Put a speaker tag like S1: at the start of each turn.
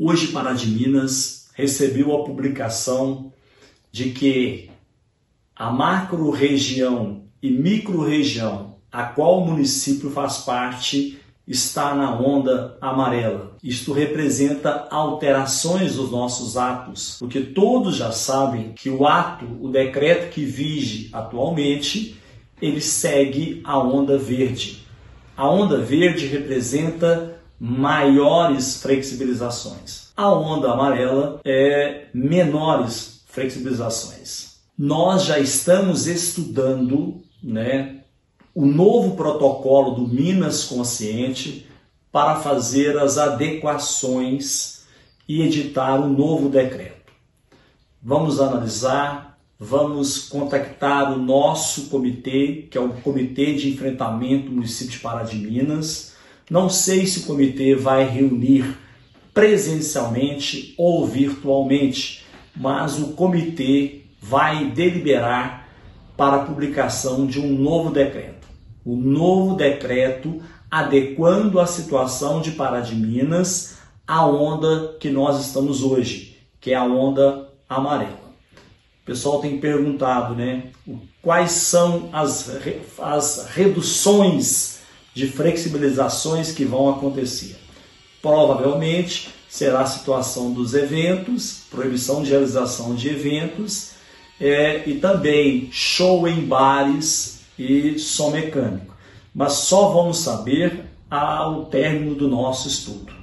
S1: Hoje, Pará de Minas recebeu a publicação de que a macro-região e micro-região a qual o município faz parte está na onda amarela. Isto representa alterações dos nossos atos, porque todos já sabem que o decreto que vige atualmente, ele segue a onda verde. A onda verde representa maiores flexibilizações. A onda amarela é menores flexibilizações. Nós já estamos estudando, o novo protocolo do Minas Consciente para fazer as adequações e editar um novo decreto. Vamos analisar, vamos contactar o nosso comitê, que é o Comitê de Enfrentamento do Município de Pará de Minas. Não sei se o comitê vai reunir presencialmente ou virtualmente, mas o comitê vai deliberar para a publicação de um novo decreto. O novo decreto adequando a situação de Pará de Minas à onda que nós estamos hoje, que é a onda amarela. O pessoal tem perguntado, quais são as reduções de flexibilizações que vão acontecer. Provavelmente será a situação dos eventos, proibição de realização de eventos e também show em bares e som mecânico. Mas só vamos saber ao término do nosso estudo.